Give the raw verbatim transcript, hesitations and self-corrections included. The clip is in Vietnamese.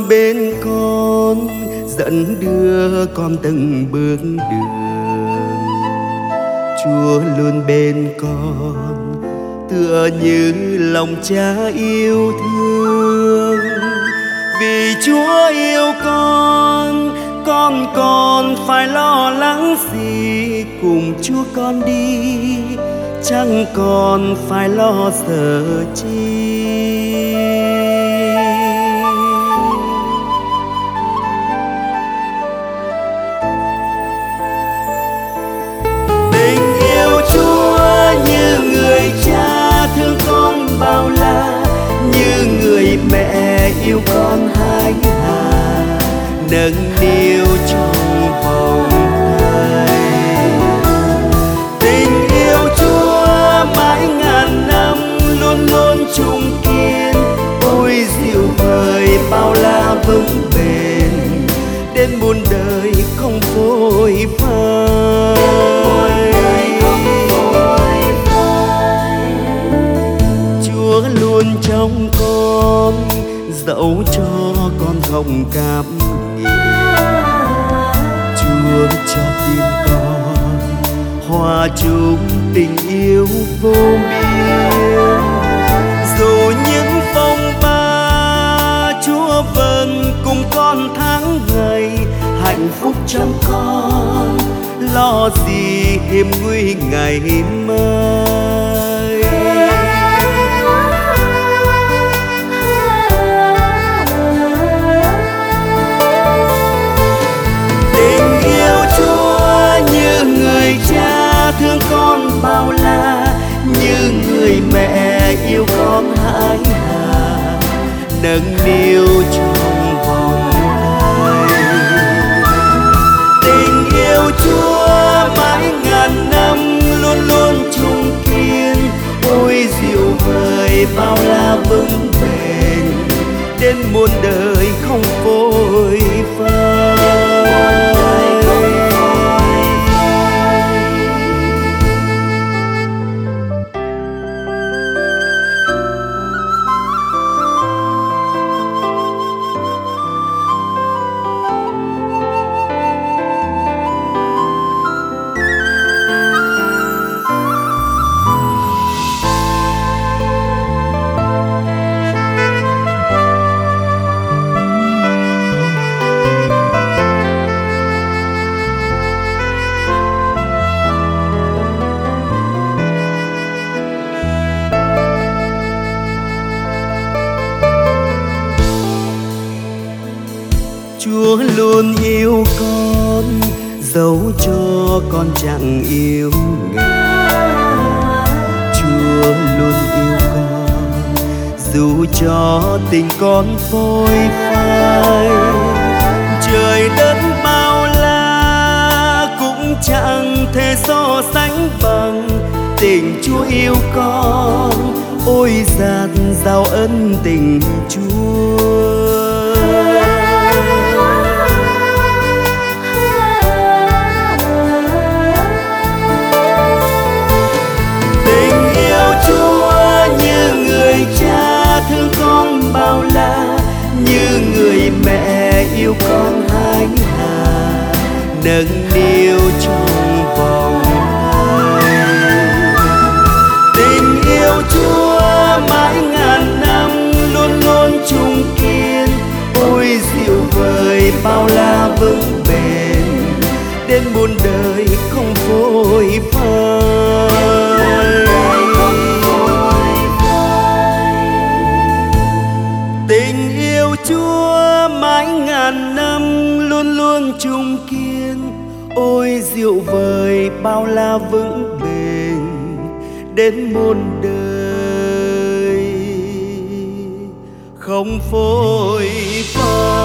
luôn bên con, dẫn đưa con từng bước đường. Chúa luôn bên con, tựa như lòng cha yêu thương. Vì Chúa yêu con, con còn phải lo lắng gì? Cùng Chúa con đi, chẳng còn phải lo sợ chi. Tình yêu Chúa như người cha thương con bao la, như người mẹ yêu con hái hà, nâng niu trong vòng tay. Tình yêu Chúa mãi ngàn năm, luôn luôn chung kiên. Ôi dịu vời bao la vững bền, đến muôn đời không phôi phai. Chúa luôn trong con, dẫu cho con không cảm nghiệm. Chúa cho tim con hòa chung tình yêu vô biên. Dù những phong ba, Chúa vẫn cùng con tháng ngày. Hạnh phúc trong con, lo gì hiểm nguy ngày mai. Tình yêu Chúa như người cha thương con bao la, như người mẹ yêu con hái hà, nâng niu trong vòng tay. Tình yêu Chúa mãi ngàn năm, luôn luôn chung kiên. Ôi dịu vời bao la vững bền, đến muôn đời không phôi phai. Chúa luôn yêu con, dẫu cho con chẳng yêu Ngài. Chúa luôn yêu con, dù cho tình con phôi phai. Trời đất bao la cũng chẳng thể so sánh bằng tình Chúa yêu con. Ôi dạt dào ân tình Chúa. Thương con bao la, như người mẹ yêu con hái hà, nâng niu trong vòng tay. Tình yêu Chúa mãi ngàn năm, luôn luôn chung kiên. Ôi dịu vời bao la vững bền, đến muôn đời không phôi phai. Tình yêu Chúa mãi ngàn năm, luôn luôn chung kiên. Ôi dịu vời bao la vững bền, đến muôn đời không phôi phai.